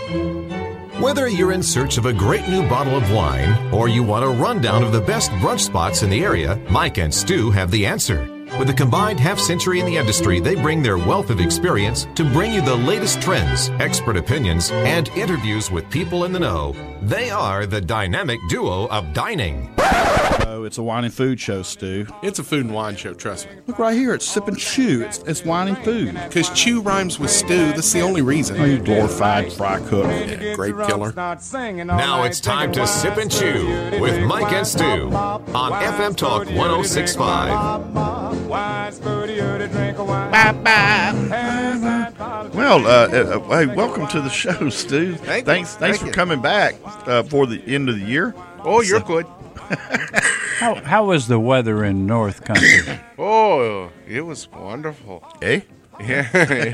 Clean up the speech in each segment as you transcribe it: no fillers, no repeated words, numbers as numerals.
Whether you're in search of a great new bottle of wine or you want a rundown of the best brunch spots in the area, Mike and Stu have the answer. With a combined half-century in the industry, they bring their wealth of experience to bring you the latest trends, expert opinions, and interviews with people in the know. They are the dynamic duo of dining. Oh, it's a wine and food show, Stu. It's a food and wine show, trust me. Look right here, it's Sip and Chew. It's wine and food. Because chew rhymes with stew, that's the only reason. Oh, you glorified fry cook. Yeah, grape killer. Now it's time to Sip and Chew with Mike and Stu on FM Talk 106.5. Well, hey, welcome to the show, Stu. Thanks for coming back for the end of the year. Oh, you're good. How was the weather in North Country? Oh, it was wonderful. Eh? Yeah,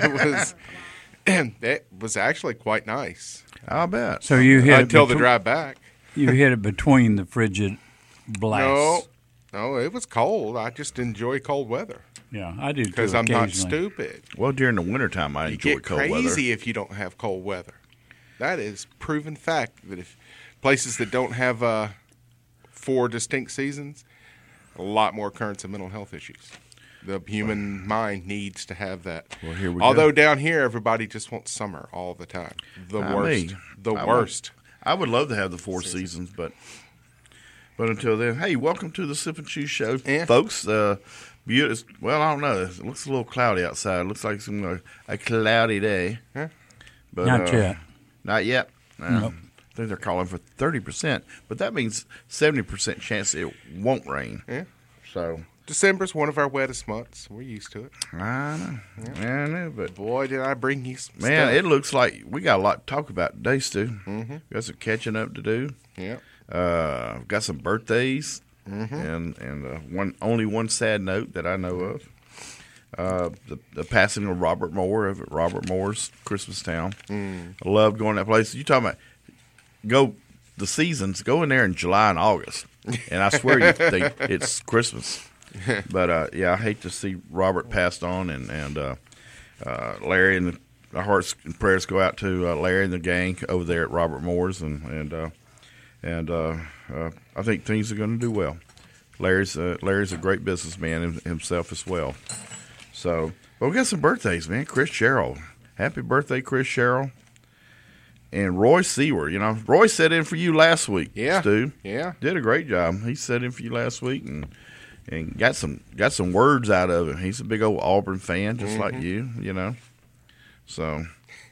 it was actually quite nice. I'll bet. So you hit until the drive back. You hit it between the frigid blasts. No, it was cold. I just enjoy cold weather. Yeah, I do too. Because I'm not stupid. Well, during the wintertime, I enjoy cold weather. You get crazy if you don't have cold weather. That is proven fact that if places that don't have 4 distinct seasons, a lot more occurrence of mental health issues. The human mind needs to have that. Well, here we Although go. down here, everybody just wants summer all the time. The worst. I would love to have the 4 seasons, but until then, hey, welcome to the Sip and Chew show, folks. Beautiful. Well, I don't know. It looks a little cloudy outside. It looks like a cloudy day. Huh? But, Not yet. Not yet. Nope. I think they're calling for 30%, but that means 70% chance it won't rain. Yeah. So December's one of our wettest months. We're used to it. I know. Yeah. I know, but Boy, did I bring you some man, stuff. it looks like we got a lot to talk about today, Stu. Mm-hmm. We got some catching up to do. Yeah. Got some birthdays, Mm-hmm. and only one sad note that I know of. The passing of Robert Moore of Robert Moore's Christmas Town. I love going to that place. You talking about the seasons? Go in there in July and August, and I swear you think it's Christmas. But I hate to see Robert passed on, and Larry, and our hearts and prayers go out to Larry and the gang over there at Robert Moore's, and I think things are going to do well. Larry's a great businessman himself as well. So, but we got some birthdays, man. Chris Sherrill, happy birthday, Chris Sherrill, and Roy Seward. You know, Roy sat in for you last week. Yeah, Stu. Yeah, did a great job. He sat in for you last week and got some words out of it. He's a big old Auburn fan, just like you. You know, so.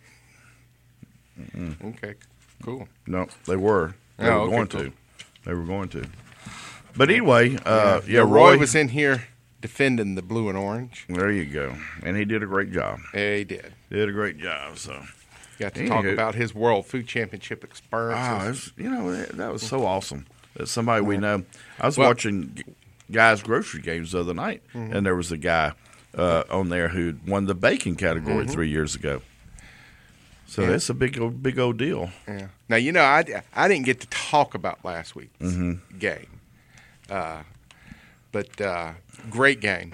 Okay, cool. No, they were. They were going cool. to. They were going to. But anyway, Roy was in here defending the blue and orange. There you go. And he did a great job. Yeah, he did. Did a great job. So Got to talk about his World Food Championship experiences. That was so awesome. That somebody we know. I was watching guys' grocery games the other night, and there was a guy on there who won the bacon category 3 years ago. So that's a big old deal. Yeah. Now, I didn't get to talk about last week's game, but great game.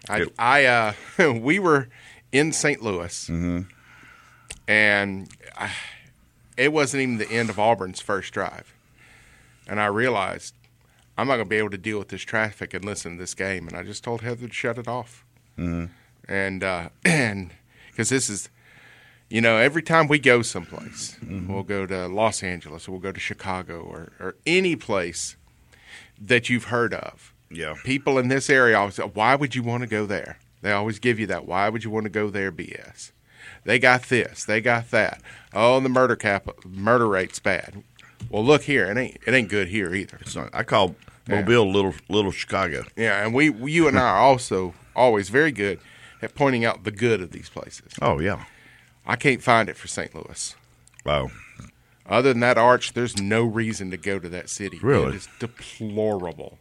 We were in St. Louis, and it wasn't even the end of Auburn's first drive, and I realized I'm not going to be able to deal with this traffic and listen to this game, and I just told Heather to shut it off, and because this is. Every time we go someplace, we'll go to Los Angeles or we'll go to Chicago or any place that you've heard of. Yeah. People in this area always say, why would you want to go there? They always give you that. Why would you want to go there BS? They got this. They got that. Oh, the murder rate's bad. Well, look here. It ain't good here either. It's not, I call Mobile little Chicago. Yeah, and you and I are also always very good at pointing out the good of these places. Oh, yeah. I can't find it for St. Louis. Wow. Other than that arch, there's no reason to go to that city. Really? It is deplorable.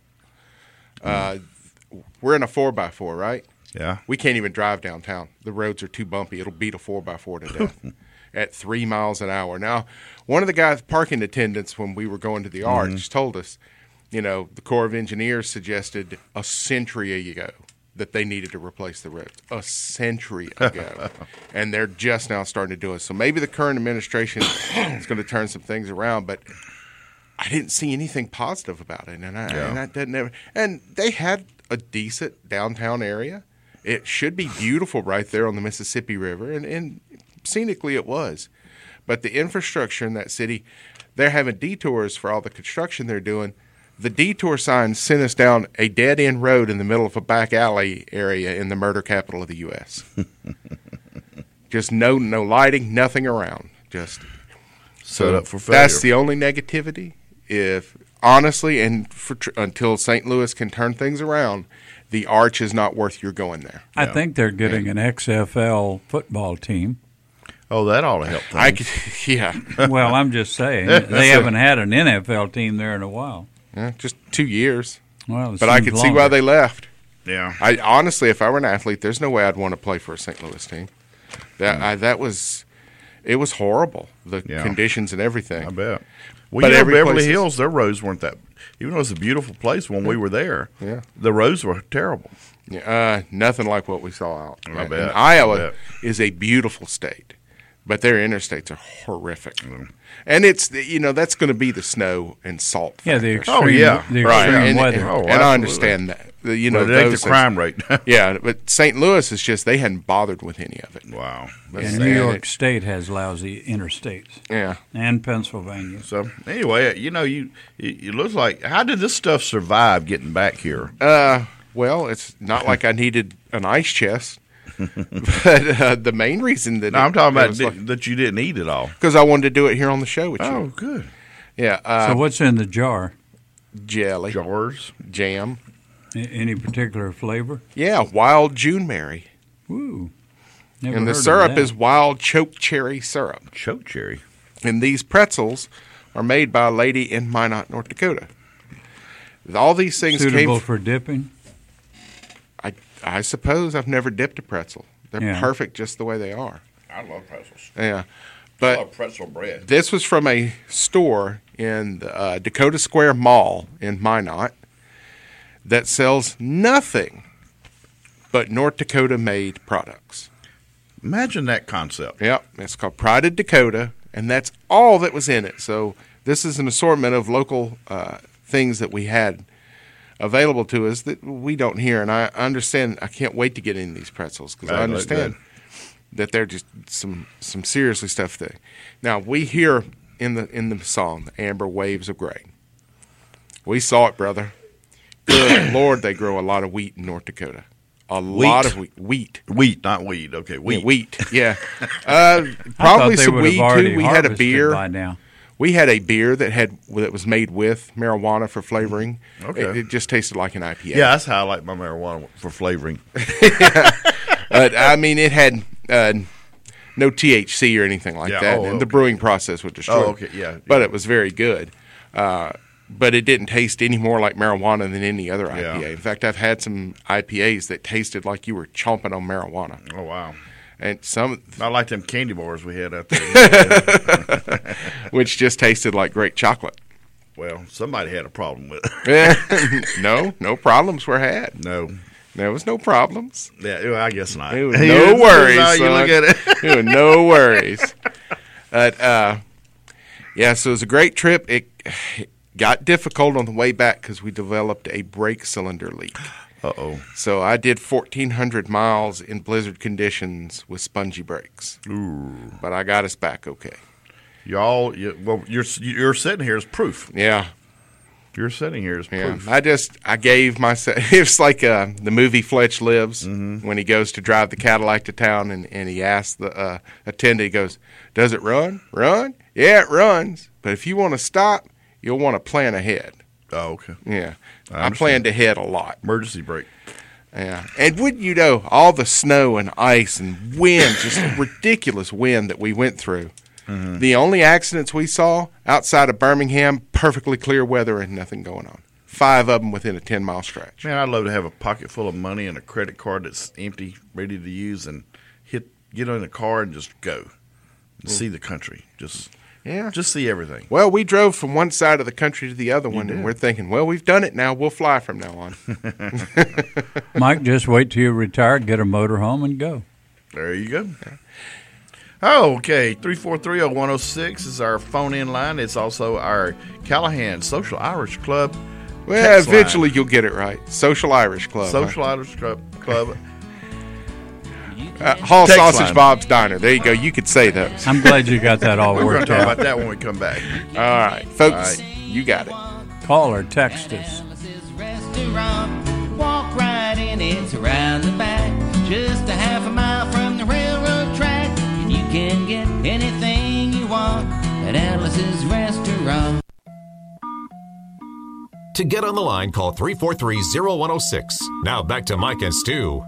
We're in a 4x4, right? Yeah. We can't even drive downtown. The roads are too bumpy. It'll beat a 4x4 to death at 3 miles an hour. Now, one of the guys, parking attendants, when we were going to the arch, told us, the Corps of Engineers suggested a century ago that they needed to replace the roads a century ago, and they're just now starting to do it. So maybe the current administration is going to turn some things around, but I didn't see anything positive about it, and that didn't ever. And they had a decent downtown area. It should be beautiful right there on the Mississippi River, and scenically it was. But the infrastructure in that city, they're having detours for all the construction they're doing. The detour sign sent us down a dead-end road in the middle of a back alley area in the murder capital of the U.S. Just no lighting, nothing around. Just set up for failure. That's the only negativity. If honestly, until St. Louis can turn things around, the arch is not worth your going there. I think they're getting an XFL football team. Oh, that ought to help things. Yeah. Well, I'm just saying they haven't had an NFL team there in a while. Yeah, just 2 years. Well, but I could see why they left. Yeah. I honestly, if I were an athlete, there's no way I'd want to play for a St. Louis team. It was horrible. The conditions and everything. I bet. Well, but Beverly Hills, their roads weren't that. Even though it was a beautiful place when we were there, the roads were terrible. Yeah, nothing like what we saw out. I bet. And Iowa is a beautiful state, but their interstates are horrific. Mm. And it's that's going to be the snow and salt factor. Yeah, the extreme weather. And I understand that. But the crime rate. Yeah, but St. Louis is just, they hadn't bothered with any of it. Wow. And New York State has lousy interstates. Yeah. And Pennsylvania. So, anyway, it looks like, how did this stuff survive getting back here? Well, it's not like I needed an ice chest. But the main reason that I'm talking about that you didn't eat it all. Because I wanted to do it here on the show with you. Oh, good. Yeah. So what's in the jar? Jelly. Jars. Jam. Any particular flavor? Yeah, wild June-berry. Ooh. And the syrup is wild choke cherry syrup. Choke cherry. And these pretzels are made by a lady in Minot, North Dakota. All these things suitable for dipping? I suppose. I've never dipped a pretzel. They're perfect just the way they are. I love pretzels. Yeah. But I love pretzel bread. This was from a store in the Dakota Square Mall in Minot that sells nothing but North Dakota-made products. Imagine that concept. Yep. It's called Pride of Dakota, and that's all that was in it. So this is an assortment of local things that we had available to us that we don't hear. And I understand. I can't wait to get in these pretzels because I understand that they're just some seriously stuffed thing. Now, we hear in the song, the Amber Waves of Grain. We saw it, brother. Good Lord, they grow a lot of wheat in North Dakota. Lot of wheat. Wheat, not weed. Okay, wheat. Yeah, wheat, yeah. Probably some weed, too. We had a beer. By now. We had a beer that was made with marijuana for flavoring. Okay. It just tasted like an IPA. Yeah, that's how I like my marijuana for flavoring. I mean, it had no THC or anything like that, and the brewing process would destroy it. Oh, okay, yeah. But it was very good. But it didn't taste any more like marijuana than any other IPA. Yeah. In fact, I've had some IPAs that tasted like you were chomping on marijuana. Oh, wow. And I like them candy bars we had out there. Which just tasted like great chocolate. Well, somebody had a problem with it. No problems were had. No. There was no problems. Yeah, well, I guess not. It was no worries, how son. you look at it. It was no worries. But, so it was a great trip. It got difficult on the way back because we developed a brake cylinder leak. Uh-oh. So I did 1,400 miles in blizzard conditions with spongy brakes. Ooh. But I got us back okay. You're sitting here as proof. Yeah. You're sitting here as proof. I gave myself, it was like the movie Fletch Lives, when he goes to drive the Cadillac to town and he asks the attendant, he goes, does it run? Run? Yeah, it runs. But if you want to stop, you'll want to plan ahead. Oh, okay. Yeah. I planned ahead a lot. Emergency brake. Yeah. And wouldn't you know, all the snow and ice and wind, just ridiculous wind that we went through. Mm-hmm. The only accidents we saw outside of Birmingham, perfectly clear weather and nothing going on. 5 of them within a 10-mile stretch. Man, I'd love to have a pocket full of money and a credit card that's empty, ready to use, and get in the car and just go and see the country. Yeah. Just see everything. Well, we drove from one side of the country to the other one, and we're thinking, well, we've done it now. We'll fly from now on. Mike, just wait till you retire, get a motorhome, and go. There you go. Oh, okay. 3430106 is our phone-in line. It's also our Callahan Social Irish Club. Well, text eventually line. you'll get it right. Social Irish Club. Social Irish Club. Hall Text Sausage line. Bob's Diner. There you go. You could say those. I'm glad you got that all We're going worked to talk out. about that when we come back. All right, folks, All right. you got it. Call or text us. Restaurant. Walk right in, it's around the back. Just a half a mile from the railroad track. And you can get anything you want at Alice's Restaurant. To get on the line, call 343-0106. Now back to Mike and Stu.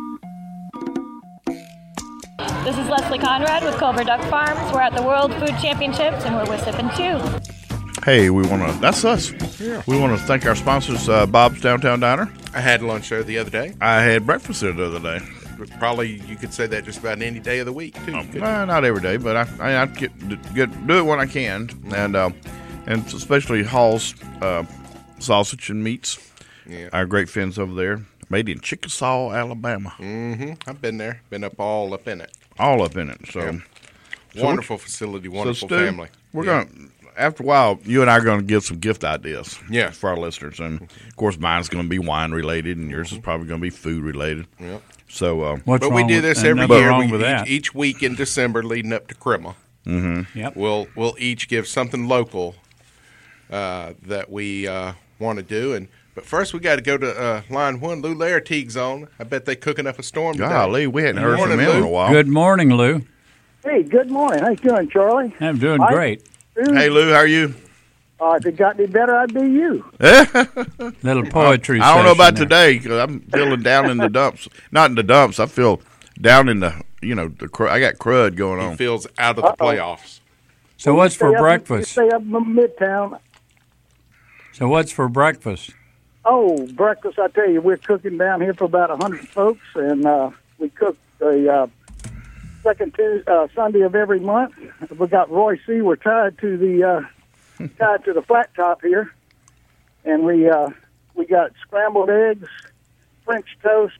This is Leslie Conrad with Culver Duck Farms. We're at the World Food Championships and we're with Sippin' Chew. Hey, that's us. Yeah. We want to thank our sponsors, Bob's Downtown Diner. I had lunch there the other day. I had breakfast there the other day. Probably you could say that just about any day of the week, too. couldn't you? Not every day, but I do it when I can, and especially Hall's sausage and meats. Yeah. Our great friends over there, made in Chickasaw, Alabama. I've been there. Been all up in it. All up in it. So, Yeah. Wonderful facility, wonderful Stu, family. We're going to, after a while, you and I are going to give some gift ideas Yeah. for our listeners. And, of course, mine's going to be wine related, and yours is probably going to be food related. Yep. So, What's But we wrong do with- this and every nothing year. wrong with that. Each week in December leading up to Christmas. Yep. We'll each give something local that we want to do. But first, we got to go to line one. Lou Laertigue's on. I bet they cooking up a storm today. golly, we hadn't heard from Morning, him in Lou. a while. Good morning, Lou. Hey, good morning. How you doing, Charlie? I'm doing Hi. great. Hey, Lou, how are you? If it got any better, I'd be you. Little poetry I don't know session about there. today because I'm feeling down in the dumps. Not in the dumps. I feel down in the, I got crud going He on. feels out of the playoffs. So what's for Stay up- breakfast? Stay up in Midtown. So what's for breakfast? Oh, breakfast, I tell you, we're cooking down here for about 100 folks, and we cook the second Sunday of every month. We got Roy C. We're tied to the flat top here, and we got scrambled eggs, French toast,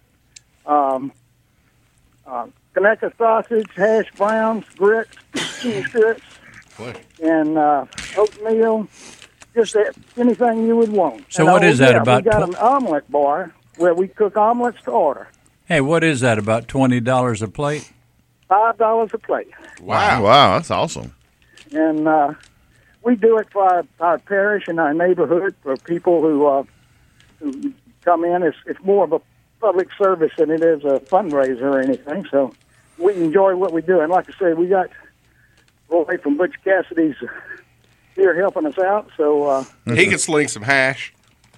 Conecuh sausage, hash browns, grits, cheese grits, Boy. and oatmeal. Just anything you would want. So And what is that, about We got an omelet bar where we cook omelets to order. Hey, what is that, about $20 a plate? $5 a plate. Wow, that's awesome. And we do it for our parish and our neighborhood for people who come in. It's more of a public service than it is a fundraiser or anything. So we enjoy what we do. And like I say, we got Roy from Butch Cassidy's here helping us out. So He can sling some hash.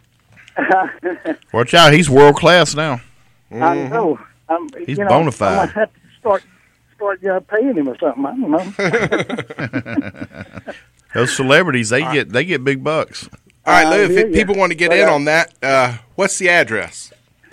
Watch out, he's world class now. I know. He's bona fide. I might have to start paying him or something. I don't know. Those celebrities, they get big bucks. All right, Lou, hear if ya. people want to get in on that, what's the address?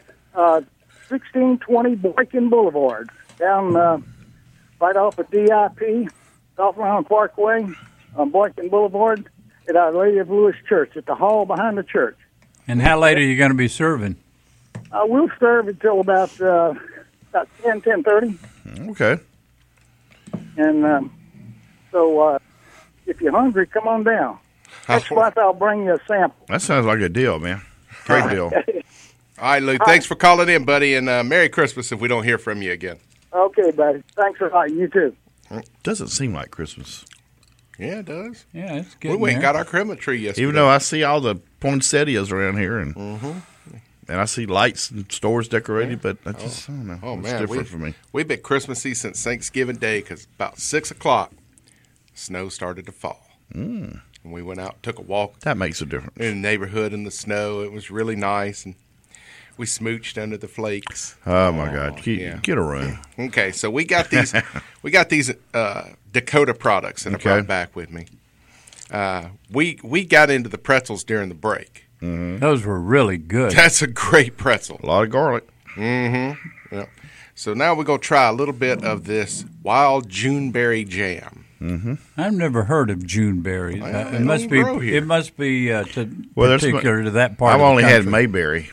1620 Boykin Boulevard, down right off of DIP, off around Parkway, on Boykin Boulevard, at Our Lady of Lewis Church, at the hall behind the church. And how late are you going to be serving? We'll serve until about 10:30, Okay. and so if you're hungry, come on down. Next month I'll bring you a sample. That sounds like a deal, man. Great deal. All right, Lou, thanks for calling in, buddy, and Merry Christmas if we don't hear from you again. Okay, buddy. Thanks a lot. You too. Doesn't seem like Christmas. Yeah, it does. Yeah, it's We good. went and got our Christmas tree yesterday. Even though I see all the poinsettias around here, and I see lights and stores decorated, but I just I don't know. Oh, It's man. different for me. We've been Christmassy since Thanksgiving Day because about 6 o'clock, snow started to fall. And we went out, took a walk That makes a difference. in the neighborhood in the snow. It was really nice, and we smooched under the flakes. Oh my God! yeah. Get a room. Okay, so we got these Dakota products that I Okay. brought back with me. We got into the pretzels during the break. Those were really good. That's a great pretzel. A lot of garlic. Yep. So now we're going to try a little bit of this wild Juneberry jam. I've never heard of June berries. Well, they It must don't be. grow here. It must be That's particular to that part. I've of the only had country. Mayberry.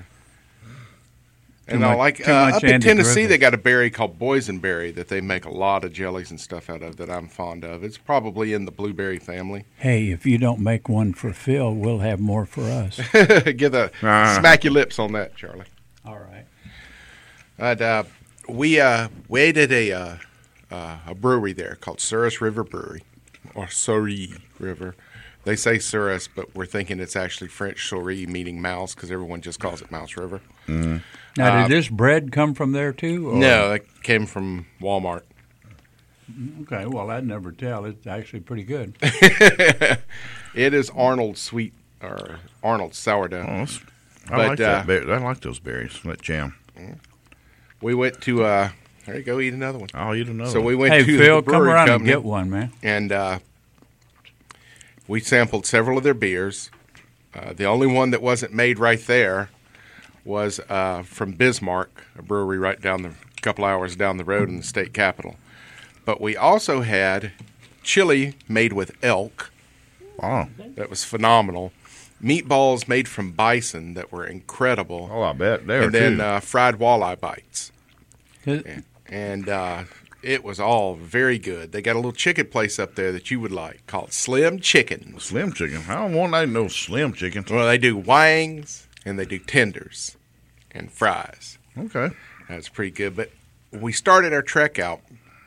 And much- I like too much up in Andy Tennessee, Griffith. they got a berry called boysenberry that they make a lot of jellies and stuff out of that I'm fond of. It's probably in the blueberry family. Hey, if you don't make one for Phil, we'll have more for us. Give a smack your lips on that, Charlie. All right. But we ate at a brewery there called Souris River Brewery, or Souris River. They say Souris, but we're thinking it's actually French Souris, meaning mouse, because everyone just calls it Mouse River. Now, did this bread come from there too? Or? No, it came from Walmart. Okay, well, I'd never tell. It's actually pretty good. It is Arnold sweet or Arnold sourdough. I like that. I like those berries. That jam. We went to there you go, eat another one. I'll eat another. So we went Hey, to Phil, the brewery come around company, and get one, man. and we sampled several of their beers. The only one that wasn't made right there was from Bismarck, a brewery right down a couple hours down the road in the state capital. But we also had chili made with elk. Wow. That was phenomenal. Meatballs made from bison that were incredible. Oh, I bet there and too. then fried walleye bites. It- And it was all very good. They got a little chicken place up there that you would like called Slim Chickens. Slim chicken. I don't want no slim chicken. Well, they do wangs and they do tenders and fries. Okay. That's pretty good. But we started our trek out,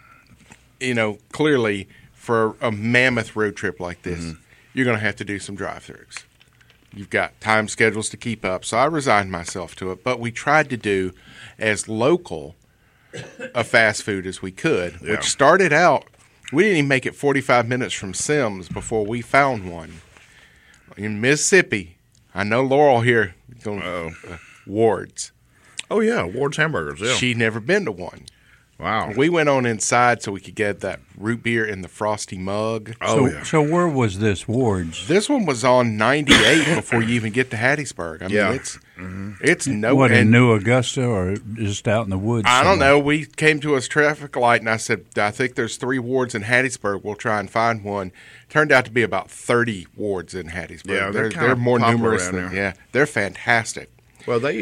clearly for a mammoth road trip like this, you're going to have to do some drive-thrus. You've got time schedules to keep up, so I resigned myself to it. But we tried to do as local a fast food as we could, Yeah. which started out, we didn't even make it 45 minutes from Sims before we found one. In Mississippi, I know Laurel here, Ward's. Oh yeah, Ward's Hamburgers. Yeah. She'd never been to one. Wow. We went on inside so we could get that root beer in the frosty mug. So where was this, Ward's? This one was on 98 before you even get to Hattiesburg. I mean, Yeah. it's no. What, in and New Augusta or just out in the woods? I don't somewhere? know. We came to a traffic light, and I said, I think there's 3 wards in Hattiesburg. We'll try and find one. Turned out to be about 30 wards in Hattiesburg. Yeah, they're they're kinda more popular numerous around than there. yeah. They're fantastic. Well, they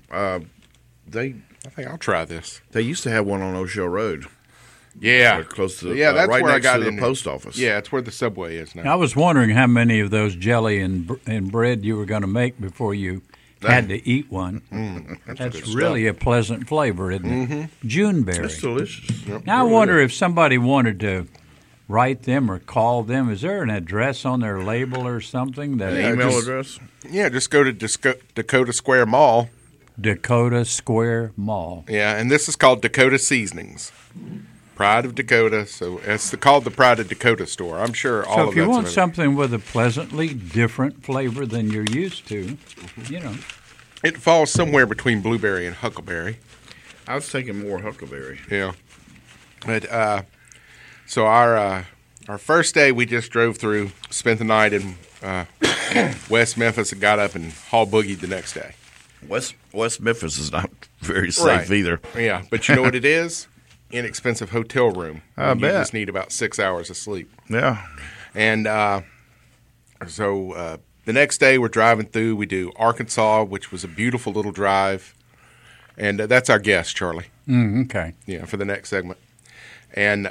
I think I'll try this. used to have one on O'Shell Road. Yeah, Close to the, that's right where I next got to the in. post office. Yeah, it's where the subway is now. I was wondering how many of those jelly and bread you were going to make before you had to eat one. That's good really a pleasant flavor, isn't it? Juneberry. It's delicious. Now, I wonder if somebody wanted to write them or call them. Is there an address on their label or something? That Email just- address. Yeah, just go to Dakota Square Mall. Dakota Square Mall. Yeah, and this is called Dakota Seasonings. Pride of Dakota. So it's called the Pride of Dakota store. I'm sure all So of if you that's want available. something with a pleasantly different flavor than you're used to, It falls somewhere between blueberry and huckleberry. I was thinking more huckleberry. Yeah. But so our first day we just drove through, spent the night in West Memphis, and got up and haul boogied the next day. West Memphis is not very safe Right. either. Yeah, but you know what it is? Inexpensive hotel room. I You bet. just need about 6 hours of sleep. Yeah. And so the next day we're driving through. We do Arkansas, which was a beautiful little drive. And that's our guest, Charlie. okay. Yeah, for the next segment. And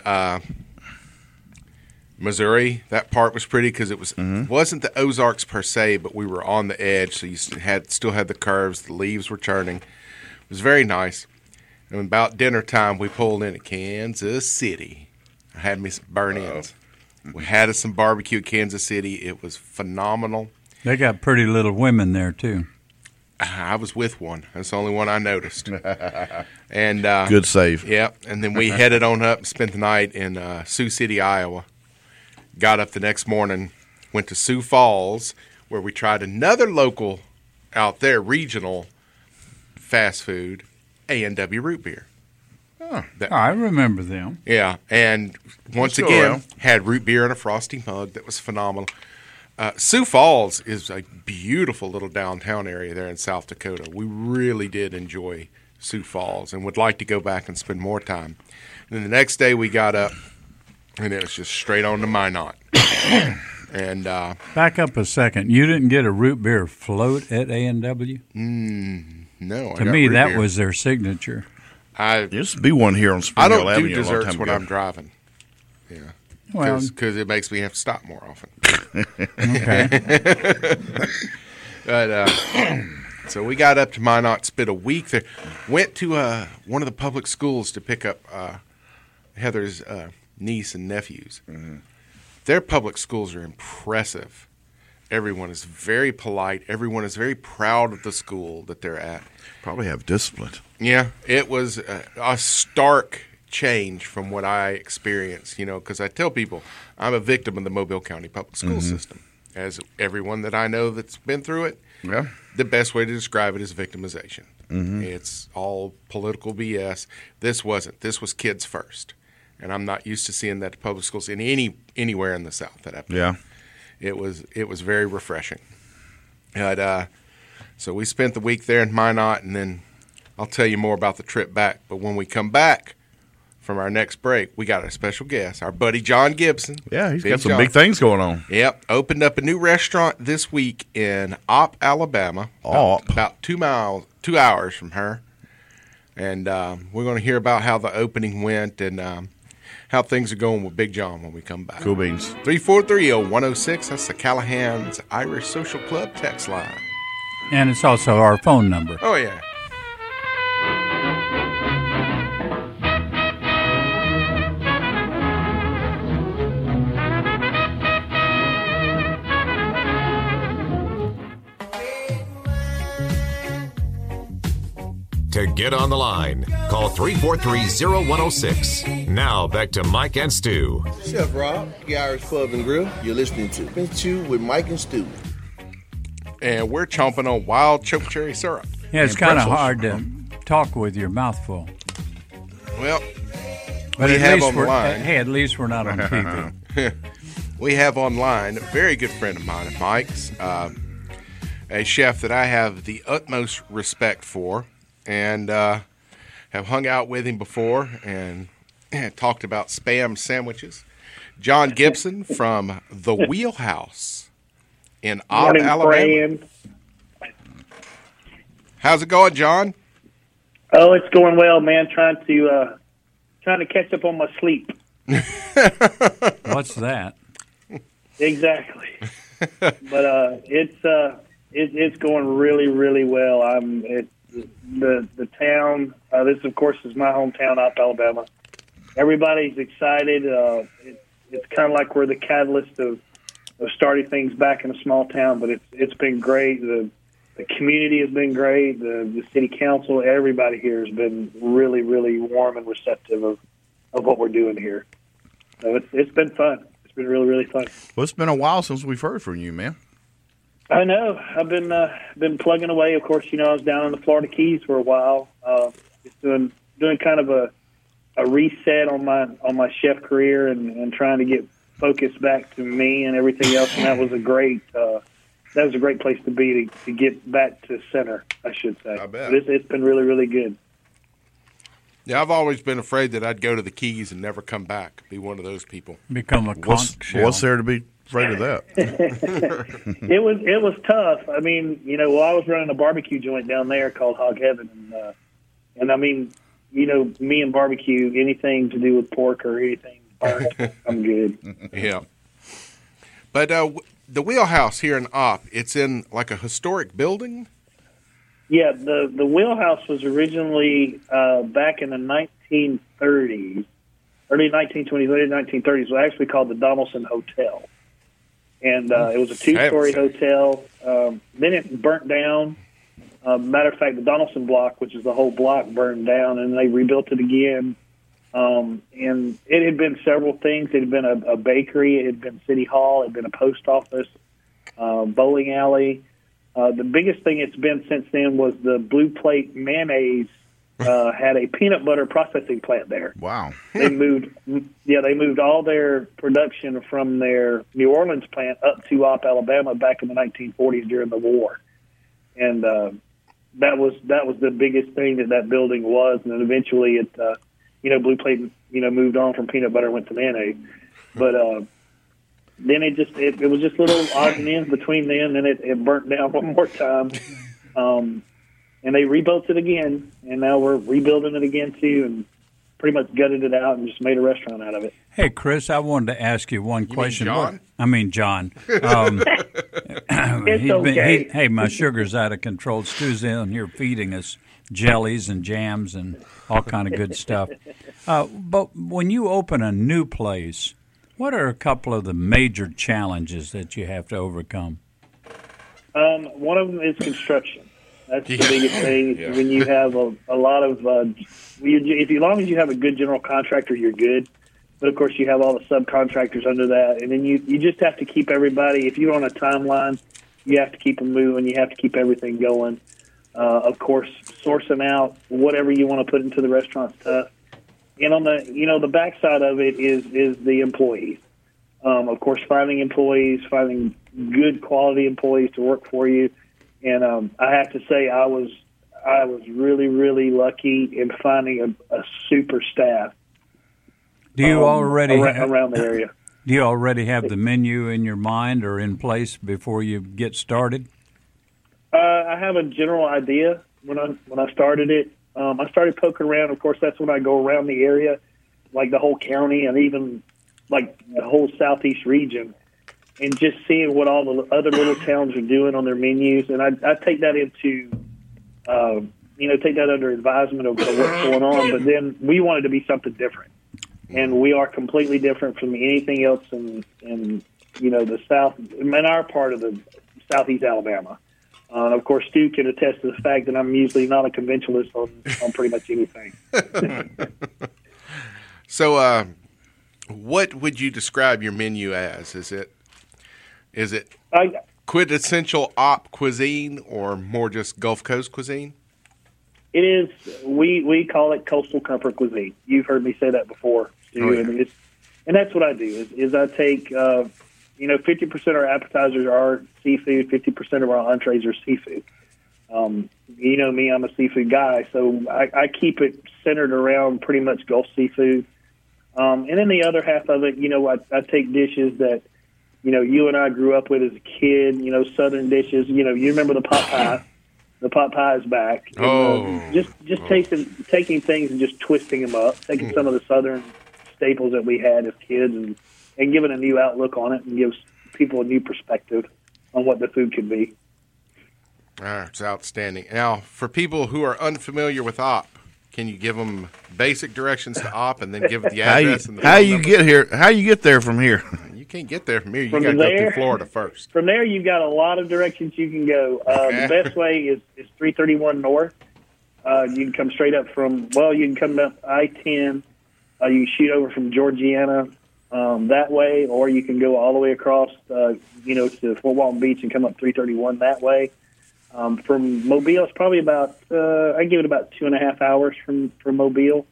Missouri, that part was pretty because it wasn't the Ozarks per se, but we were on the edge, so you still had the curves. The leaves were turning. It was very nice. And about dinner time, we pulled into Kansas City. I had me some burn-ins. We had us some barbecue at Kansas City. It was phenomenal. They got pretty little women there, too. I was with one. That's the only one I noticed. And Good save. Yeah, and then we headed on up and spent the night in Sioux City, Iowa. Got up the next morning, went to Sioux Falls, where we tried another local out there, regional fast food, A&W root beer. I remember them. Yeah, and once still again, around. had root beer in a frosty mug that was phenomenal. Sioux Falls is a beautiful little downtown area there in South Dakota. We really did enjoy Sioux Falls and would like to go back and spend more time. And then the next day we got up And it was just straight on to Minot. And back up a second. You didn't get a root beer float at A&W? No. To me, that was their signature. There used to be one here on I Spring Hill don't Avenue do a long desserts time when ago. I'm driving. Yeah. Well, Because it makes me have to stop more often. okay. But so we got up to Minot, spent a week there. Went to one of the public schools to pick up Heather's niece and nephews. Mm-hmm. Their public schools are impressive. Everyone is very polite. Everyone is very proud of the school that they're at. Probably have discipline. Yeah, it was a stark change from what I experienced, because I tell people I'm a victim of the Mobile County public school system. As everyone that I know that's been through it, Yeah. the best way to describe it is victimization. It's all political BS. This wasn't. This was kids first. And I'm not used to seeing that at public schools in anywhere in the South that I've been. Yeah. It was very refreshing. And, so we spent the week there in Minot, and then I'll tell you more about the trip back. But when we come back from our next break, we got a special guest, our buddy John Gibson. Yeah, he's Big got some John. big things going on. Yep, opened up a new restaurant this week in Opp, Alabama. About 2 hours from her. And we're going to hear about how the opening went and how things are going with Big John when we come back. Cool beans. 343-0106, that's the Callahan's Irish Social Club text line. And it's also our phone number. Oh, yeah. To get on the line, call 343-0106. Now back to Mike and Stu. Chef Rob, the Irish Pub and Grill. You're listening to Pinch Chew with Mike and Stu. And we're chomping on wild chokecherry syrup. Yeah, it's And kind of pretzels. hard to talk with your mouth full. Well, But we at have least on the we're, line. hey, at least we're not on TV. We have online a very good friend of mine, Mike's, a chef that I have the utmost respect for, and have hung out with him before and talked about Spam sandwiches. John Gibson from The Wheelhouse in Opp, Alabama. How's it going, John? Oh, it's going well, man. Trying to catch up on my sleep. What's that? Exactly. But it's going really, really well. The town. This, of course, is my hometown, Opp, Alabama. Everybody's excited. It's kind of like we're the catalyst of starting things back in a small town. But it's been great. The community has been great. The city council, everybody here has been really, really warm and receptive of what we're doing here. So it's been fun. It's been really, really fun. Well, it's been a while since we've heard from you, man. I know. I've been plugging away. Of course, I was down in the Florida Keys for a while, just doing kind of a reset on my chef career and trying to get focused back to me and everything else. And that was a great place to be to get back to center, I should say. I bet. But it's been really, really good. Yeah, I've always been afraid that I'd go to the Keys and never come back. Be one of those people. Become a conch shell. What's there to be afraid of that? It was tough. I mean, I was running a barbecue joint down there called Hog Heaven, and I mean, me and barbecue, anything to do with pork or anything burnt, I'm good. Yeah. But the Wheelhouse here in Opp, it's in like a historic building. Yeah, the Wheelhouse was originally back in the 1930s, early 1920s, late 1930s. It was actually called the Donaldson Hotel, and it was a two-story hotel. Then it burnt down. Matter of fact, the Donaldson block, which is the whole block, burned down, and they rebuilt it again. And it had been several things. It had been a bakery. It had been City Hall. It had been a post office, bowling alley. The biggest thing it's been since then was the Blue Plate Mayonnaise had a peanut butter processing plant there. Wow. They moved all their production from their New Orleans plant up to Opp, Alabama back in the 1940s during the war. And that was the biggest thing that building was. And then eventually Blue Plate moved on from peanut butter and went to mayonnaise. But then it was just little odds and ends between then, and it burnt down one more time. And they rebuilt it again, and now we're rebuilding it again too, and pretty much gutted it out and just made a restaurant out of it. Hey, Chris, I wanted to ask you one question. John? John. It's okay. Hey, my sugar's out of control. Stu's in here feeding us jellies and jams and all kind of good stuff. But when you open a new place, what are a couple of the major challenges that you have to overcome? One of them is construction. That's the biggest thing. Yeah. When you have a lot of, as long as you have a good general contractor, you're good. But of course, you have all the subcontractors under that, and then you just have to keep everybody. If you're on a timeline, you have to keep them moving. You have to keep everything going. Of course, sourcing out whatever you want to put into the restaurant's tough. And on the backside of it is the employees. Of course, finding employees, finding good quality employees to work for you. And I have to say, I was really, really lucky in finding a super staff. Do you already around the area? Do you already have the menu in your mind or in place before you get started? I have a general idea when I started it. I started poking around. Of course, that's when I go around the area, like the whole county and even like the whole southeast region, and just seeing what all the other little towns are doing on their menus. And I take that into, take that under advisement of what's going on. But then we wanted to be something different. And we are completely different from anything else in the South, in our part of the Southeast Alabama. Of course, Stu can attest to the fact that I'm usually not a conventionalist on pretty much anything. So, what would you describe your menu as? Is it quintessential op cuisine or more just Gulf Coast cuisine? It is. We call it coastal comfort cuisine. You've heard me say that before, Stu. And that's what I do. Is I take 50% of our appetizers are seafood, 50% of our entrees are seafood. You know me, I'm a seafood guy, so I keep it centered around pretty much Gulf seafood. And then the other half of it, I take dishes that, you and I grew up with as a kid, Southern dishes. You remember the pot pie. The pot pie is back. Just taking things and just twisting them up, taking some of the Southern staples that we had as kids and giving a new outlook on it and gives people a new perspective on what the food could be. It's outstanding. Now, for people who are unfamiliar with OP, can you give them basic directions to OP and then give the address and the how you get here? How you get there from here? You can't get there from here. You got to go through Florida first. From there, you've got a lot of directions you can go. The best way is 331 North. You can come straight up you can come up I-10. You can shoot over from Georgiana that way, or you can go all the way across, to Fort Walton Beach and come up 331 that way. From Mobile, it's probably about, I give it about 2.5 hours from Mobile.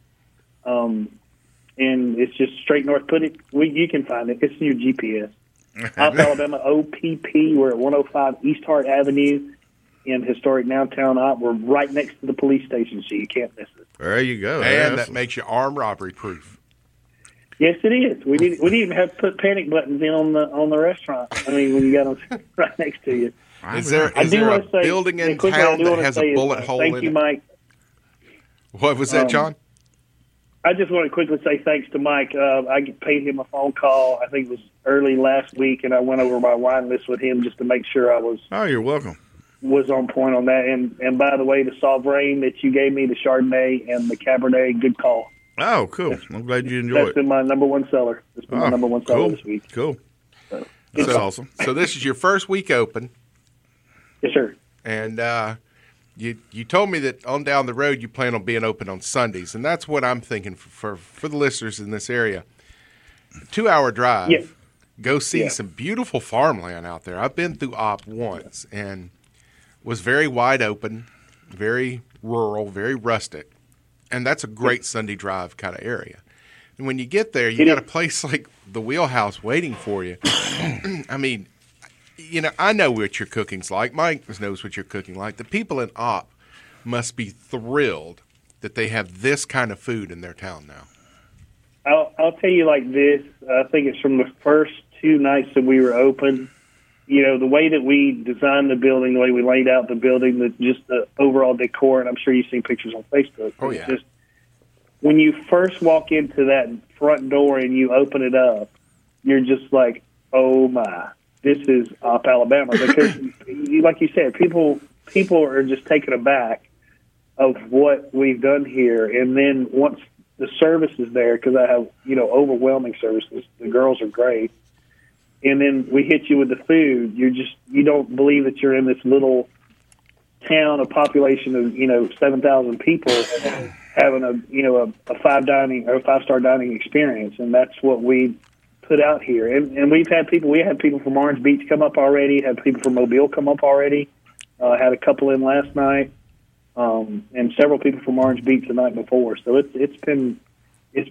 And it's just straight north. You can find it. It's in your GPS. Op Alabama OPP. We're at 105 East Hart Avenue in historic downtown Op. We're right next to the police station, so you can't miss it. There you go. And that makes you armed robbery proof. Yes, it is. We didn't even have to put panic buttons in on the restaurant. I mean, when you got them right next to you. Is there a building in town that has a bullet hole in it? Thank you, Mike. What was that, John? I just want to quickly say thanks to Mike. I paid him a phone call, I think it was early last week, and I went over my wine list with him just to make sure I was. Oh, you're welcome. Was on point on that. And by the way, the Sovereign that you gave me, the Chardonnay and the Cabernet, good call. Oh, cool. I'm glad you enjoyed it. That's been my number one seller. It's been my number one seller this week. Cool. So, that's awesome. So this is your first week open. Yes, sir. And you told me that on down the road you plan on being open on Sundays, and that's what I'm thinking for the listeners in this area. 2-hour drive. Yeah. Go see some beautiful farmland out there. I've been through Op once and was very wide open, very rural, very rustic, and that's a great Sunday drive kind of area. And when you get there, you got a place like the Wheelhouse waiting for you. I mean, I know what your cooking's like. Mike knows what your cooking like. The people in Op must be thrilled that they have this kind of food in their town now. I'll tell you like this. I think it's from the first 2 nights that we were open. You know, the way that we designed the building, the way we laid out the building, just the overall decor, and I'm sure you've seen pictures on Facebook. Oh, yeah. Just when you first walk into that front door and you open it up, you're just like, oh my, this is Opp, Alabama. Because, like you said, people are just taken aback of what we've done here. And then once the service is there, because I have, overwhelming services, the girls are great. And then we hit you with the food. You don't believe that you're in this little town, a population of 7,000 people having a five-star dining experience, and that's what we put out here. And we had people from Orange Beach come up already. Had people from Mobile come up already. Had a couple in last night, and several people from Orange Beach the night before. So it's been a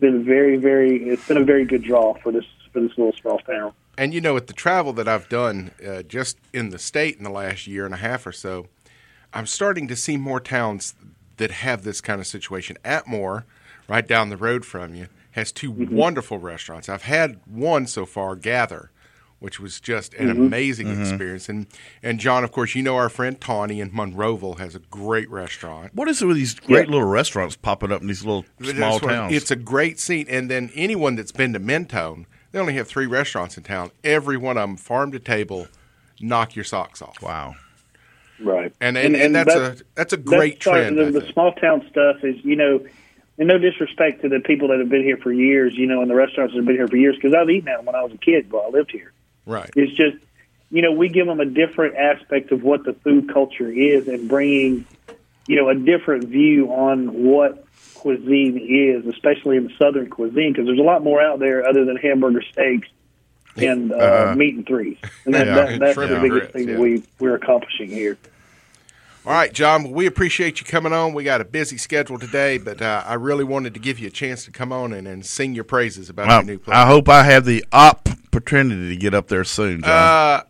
very good draw for this little small town. And, with the travel that I've done just in the state in the last year and a half or so, I'm starting to see more towns that have this kind of situation. Atmore, right down the road from you, has 2 wonderful restaurants. I've had one so far, Gather, which was just an amazing experience. And John, of course, our friend Tawny in Monroeville has a great restaurant. What is it with these great little restaurants popping up in these little small towns? It's a great scene. And then anyone that's been to Mentone, they only have 3 restaurants in town. Every one of them, farm to table, knock your socks off. Wow. Right. And that's a great trend. The small town stuff is, and no disrespect to the people that have been here for years, and the restaurants that have been here for years, because I've eaten at them when I was a kid while I lived here. Right. It's just, we give them a different aspect of what the food culture is and bringing, a different view on what cuisine is, especially in the Southern cuisine, because there's a lot more out there other than hamburger, steaks, and meat and threes. And that's the biggest thing that we're accomplishing here. All right, John, we appreciate you coming on. We got a busy schedule today, but I really wanted to give you a chance to come on and sing your praises about your new place. I hope I have the opportunity to get up there soon, John.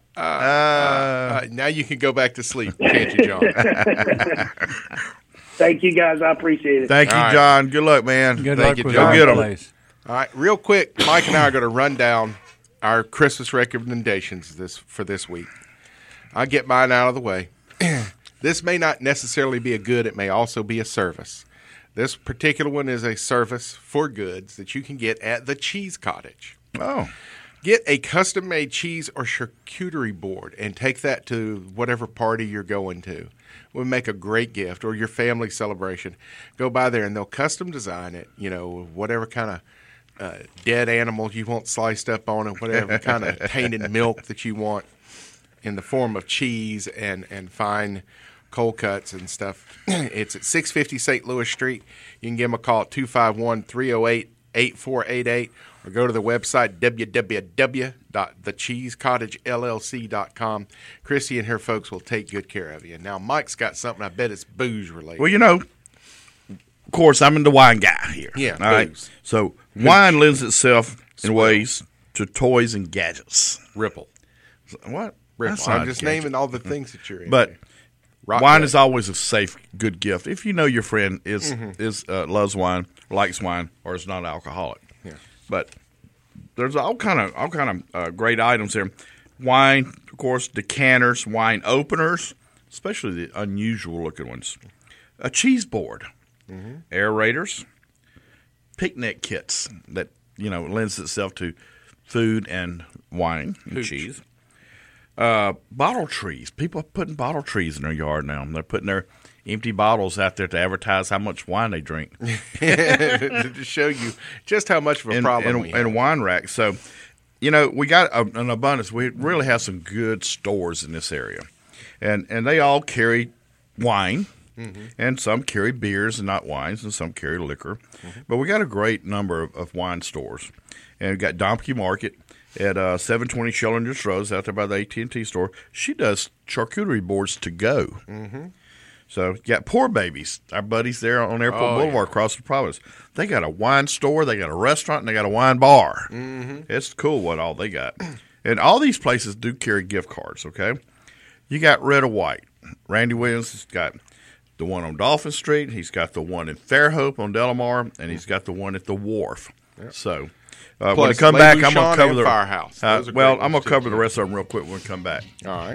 Now you can go back to sleep, can't you, John? Thank you, guys. I appreciate it. Thank you, John. Good luck, man. Good Thank luck you, with John. your Go get 'em. place. All right, real quick, Mike and I are going to run down our Christmas recommendations for this week. I'll get mine out of the way. This may not necessarily be a good. It may also be a service. This particular one is a service for goods that you can get at the Cheese Cottage. Oh. Get a custom-made cheese or charcuterie board and take that to whatever party you're going to. It would make a great gift, or your family celebration. Go by there and they'll custom design it, whatever kind of dead animal you want sliced up on it, whatever kind of tainted milk that you want in the form of cheese and fine cold cuts and stuff. It's at 650 St. Louis Street. You can give them a call at 251-308-8488 or go to the website www.thecheesecottage.llc.com. Chrissy and her folks will take good care of you. Now, Mike's got something, I bet it's booze related. Well, of course, I'm the wine guy here. Yeah, all booze. right. So wine lends itself in ways to toys and gadgets. Ripple. What? Ripple. I'm just naming all the things that you're in. But Rock wine that. is always a safe, good gift. If you know your friend loves wine, likes wine, or is not alcoholic. Yeah. But there's all kind of great items there. Wine, of course, decanters, wine openers, especially the unusual looking ones. A cheese board, aerators, picnic kits that lends itself to food and wine and cheese. Bottle trees. People are putting bottle trees in their yard now. They're putting their empty bottles out there to advertise how much wine they drink. To show you just how much of a problem we have. And wine racks. So, we got an abundance. We really have some good stores in this area. And they all carry wine, and some carry beers and not wines, and some carry liquor. But we got a great number of wine stores. And we got Domke Market at 720 Schillinger's Road out there by the AT&T store. She does charcuterie boards to go. So you got Poor Babies, our buddies there on Airport Boulevard across from Providence. They got a wine store, they got a restaurant, and they got a wine bar. It's cool what all they got. And all these places do carry gift cards, okay? You got Red or White. Randy Williams has got the one on Dolphin Street. He's got the one in Fairhope on Delamar, and he's got the one at the Wharf. So when Plus we come Le back, I'm Bouchon going to cover and the Firehouse. Those are well, great I'm going ones, to cover too. the rest of them real quick when we come back. All right.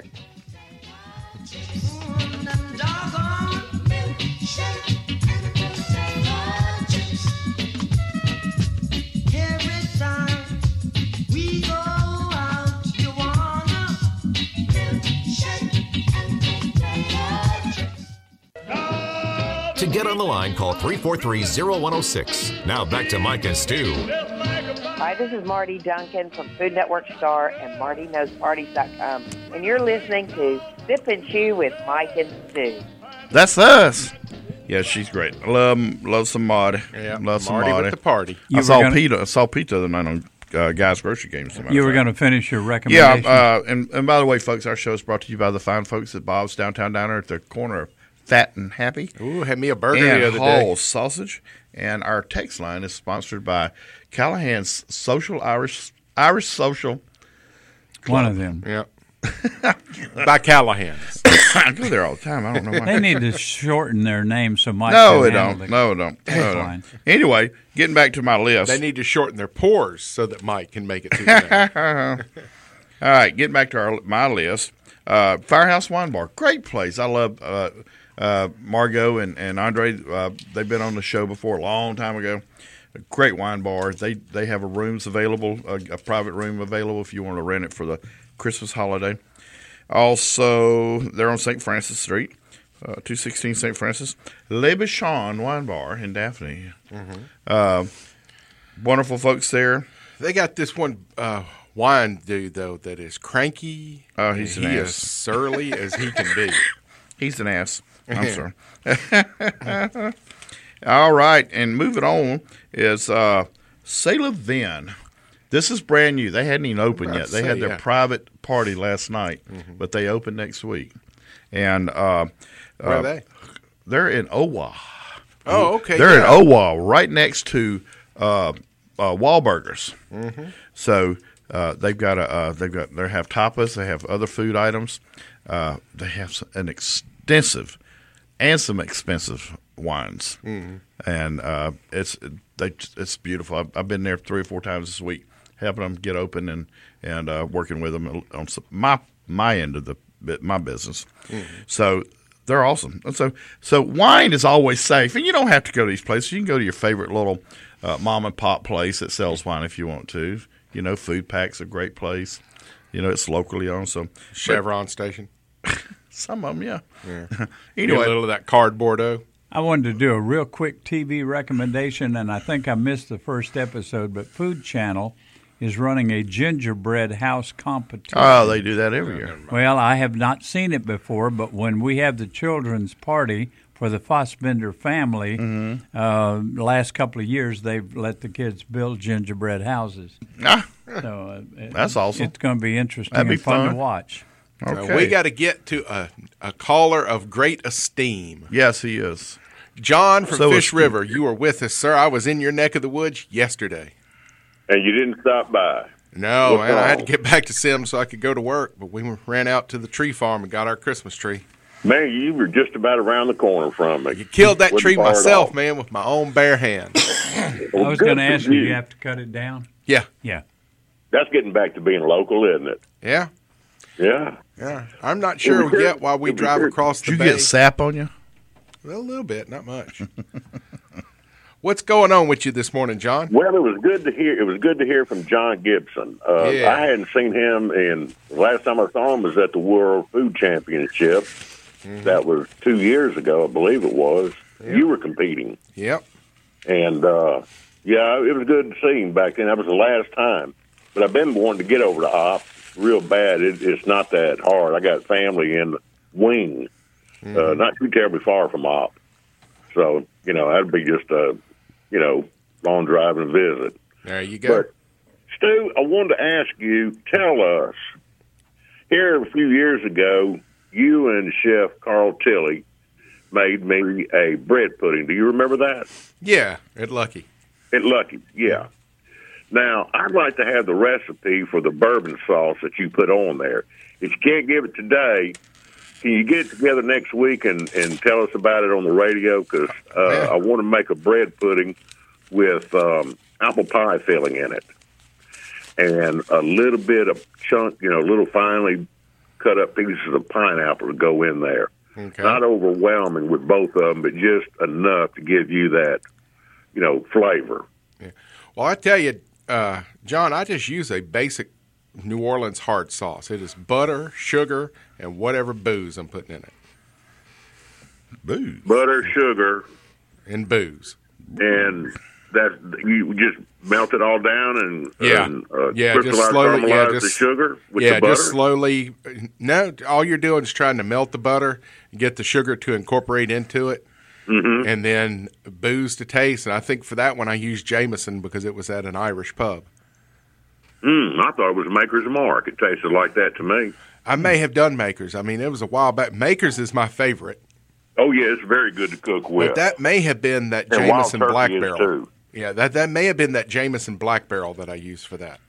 To get on the line, call 343-0106. Now back to Mike and Stu. Hi, this is Marty Duncan from Food Network Star and MartyKnowsParties.com. And you're listening to Sip and Chew with Mike and Stu. That's us. Yeah, she's great. I love some Marty. Yeah, love some Marty Marty. with the party. I saw Pete the other night on Guys Grocery Games. You were going to finish your recommendation. Yeah, and by the way, folks, our show is brought to you by the fine folks at Bob's Downtown Diner at the corner of Fat and Happy. Ooh, had me a burger and the other Hall day. Sausage. And our text line is sponsored by Callahan's Social Irish Social Club. One of them. Yeah. By Callahan's. I go there all the time. I don't know why. They need to shorten their name so Mike No, can it handle don't. the No, it don't. No, it line. don't. Anyway, getting back to my list. They need to shorten their pores so that Mike can make it to the name. All right, getting back to my list. Firehouse Wine Bar, great place. I love Margot and Andre. They've been on the show before a long time ago. A great wine bar. They have rooms available, a private room available if you want to rent it for the Christmas holiday. Also, they're on St. Francis Street, 216 St. Francis. Le Bouchon Wine Bar in Daphne. Wonderful folks there. They got this one wine dude, though, that is cranky. Oh, he's an he ass. is surly as he can be. He's an ass. I'm sorry. All right, and moving on is C'est La Vin. This is brand new. They hadn't even opened yet. They had their private party last night, but they open next week. And Where are they? They're in Owa. Oh, okay. They're in Owa, right next to Wahlburgers. So they have tapas. They have other food items. They have some expensive wines, and it's beautiful. I've been there 3 or 4 times this week, helping them get open and working with them on my end of my business. So they're awesome. And so wine is always safe, and you don't have to go to these places. You can go to your favorite little mom and pop place that sells wine if you want to. You know, Food Pack's a great place. You know, it's locally owned. So Chevron station. Some of them, yeah. Anyway, a little of that card Bordeaux. I wanted to do a real quick TV recommendation, and I think I missed the first episode, but Food Channel is running a gingerbread house competition. Oh, they do that every year. Well, I have not seen it before, but when we have the children's party for the Fossbender family, the last couple of years, they've let the kids build gingerbread houses. So that's awesome. It's going to be interesting That'd be and fun to fun. watch. Okay. We got to get to a caller of great esteem. Yes, he is. John from So Fish esteemed. River, you were with us, sir. I was in your neck of the woods yesterday. And you didn't stop by. No, What's man, I had to wrong? get back to Sims so I could go to work, but we ran out to the tree farm and got our Christmas tree. Man, you were just about around the corner from me. You killed that Wouldn't tree far at myself, all. man, with my own bare hands. I Well, was good going to for ask you have to cut it down? Yeah. Yeah. That's getting back to being local, isn't it? Yeah. Yeah. Yeah. I'm not sure yet why we drive across the Did you bay. get sap on you? Well, a little bit, not much. What's going on with you this morning, John? Well, it was good to hear. It was good to hear from John Gibson. Yeah. I hadn't seen him, and the last time I saw him was at the World Food Championship. That was 2 years ago, I believe it was. You were competing, Yep. and yeah, it was good to see him back then. That was the last time. But I've been wanting to get over to Op real bad. It's not that hard. I got family in Wing, not too terribly far from Op. So, that'd be just a, long drive and visit. There you go. But, Stu, I wanted to ask you, tell us, here a few years ago, you and Chef Carl Tilley made me a bread pudding. Do you remember that? Yeah, at Lucky. At Lucky, yeah. Now, I'd like to have the recipe for the bourbon sauce that you put on there. If you can't give it today, can you get it together next week and tell us about it on the radio? Because I want to make a bread pudding with apple pie filling in it, and a little bit of chunk, little finely cut up pieces of pineapple to go in there. Okay. Not overwhelming with both of them, but just enough to give you that, flavor. Yeah. Well, I tell you, John, I just use a basic New Orleans hard sauce. It is butter, sugar, and whatever booze I'm putting in it. Booze. Butter, sugar, and booze. And that you just melt it all down and just crystallize, slowly, caramelize the sugar with the butter? just slowly. No, all you're doing is trying to melt the butter and get the sugar to incorporate into it. Mm-hmm. And then booze to taste. And I think for that one I used Jameson because it was at an Irish pub. I thought it was Maker's Mark. It tasted like that to me. I may have done Maker's. I mean, it was a while back. Maker's is my favorite. Oh, yeah, it's very good to cook with. But that may have been that And Wild Jameson Turkey Black is Barrel. too. Yeah, that may have been that Jameson Black Barrel that I used for that.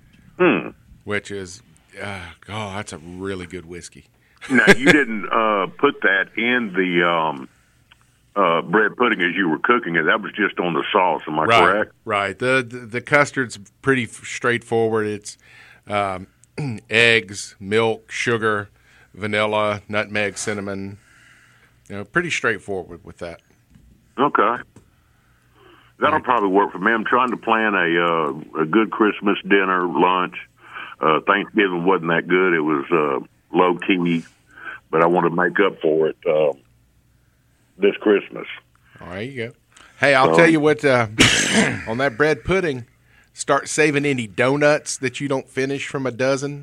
Which is, that's a really good whiskey. Now, you didn't put that in the bread pudding as you were cooking it. That was just on the sauce. Am I correct? Right. The custard's pretty straightforward. It's eggs, milk, sugar, vanilla, nutmeg, cinnamon. Pretty straightforward with that. Okay. That'll probably work for me. I'm trying to plan a good Christmas dinner, lunch. Thanksgiving wasn't that good. It was low-key, but I want to make up for it this Christmas. All right, you go. Hey, I'll tell you what, on that bread pudding, start saving any donuts that you don't finish from a dozen.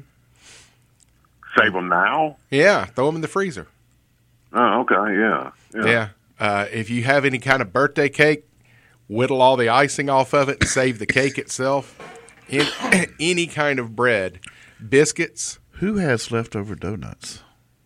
Save them now? Yeah, throw them in the freezer. Oh, okay, yeah. If you have any kind of birthday cake, whittle all the icing off of it and save the cake itself. Any kind of bread. Biscuits. Who has leftover donuts?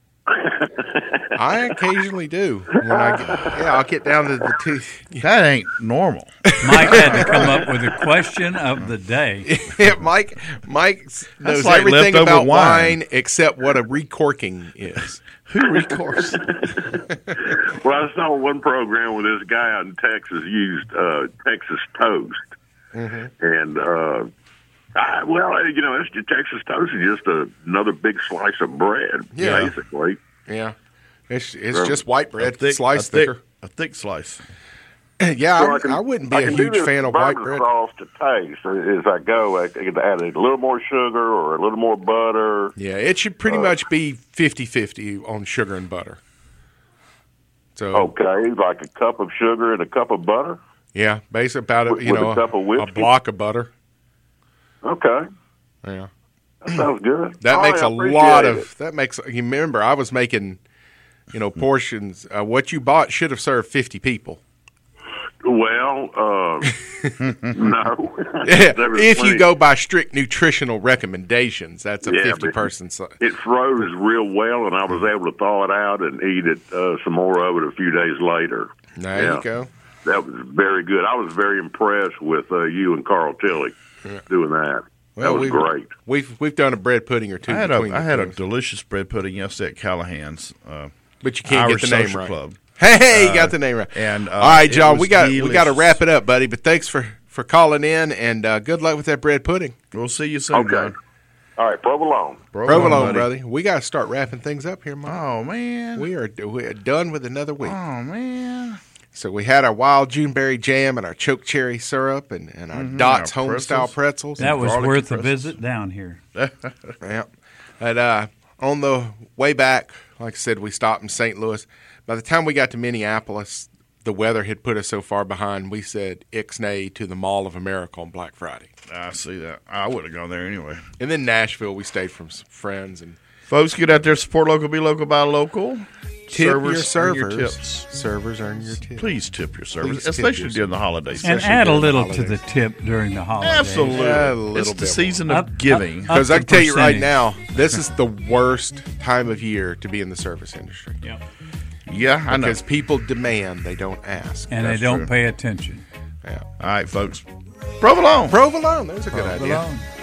I occasionally do. I'll get down to the two. That ain't normal. Mike had to come up with a question of the day. Yeah, Mike knows like everything leftover about wine. wine except what a recorking is. Who recorks? Well, I saw one program where this guy out in Texas used Texas toast. Mm-hmm. And, it's just Texas toast is just another big slice of bread, basically. Yeah. It's just white bread, sliced thick, thicker. A thick slice. Yeah, I wouldn't be a huge fan of white bread. Sauce to taste as I go. I can add a little more sugar or a little more butter. Yeah, it should pretty much be 50-50 on sugar and butter. So okay, like a cup of sugar and a cup of butter. Yeah, basically about a cup of whiskey? A block of butter. Okay. Yeah. That sounds good. That makes a lot of. That makes. You remember, I was making, portions. What you bought should have served 50 people. Well, no. If you go by strict nutritional recommendations, that's a 50-person size. It froze real well, and I was able to thaw it out and eat it some more of it a few days later. There you go. That was very good. I was very impressed with you and Carl Tilley doing that. Well, that was great. We've done a bread pudding or two. I had a delicious bread pudding yesterday at Callahan's. But you can't Irish get the name Social right. Club. Hey, you got the name right. And all right, John, we got to delicious. wrap it up, buddy. But thanks for calling in, and good luck with that bread pudding. We'll see you soon, John. All right, provolone. Provolone, brother. We got to start wrapping things up here, Mike. Oh man, we are done with another week. Oh man. So we had our wild Juneberry jam and our choke cherry syrup and our Dots home-style pretzels. That was worth a visit down here. Yeah. But on the way back, like I said, we stopped in St. Louis. By the time we got to Minneapolis, the weather had put us so far behind, we said ixnay to the Mall of America on Black Friday. I see that. I would have gone there anyway. And then Nashville, we stayed from some friends. And folks, get out there, support local, be local, buy local. Tip servers, your servers. Earn your tips. Servers earn your tips. Please tip your servers, Please especially during the holidays. And add a little to the tip during the holidays. Absolutely. It's the season of giving. Because I can tell you right now, this is the worst time of year to be in the service industry. Yeah. Yeah, I know. Because people demand, they don't ask. And they don't pay attention. Yeah. All right, folks. Provolone. Provolone. That's a good idea.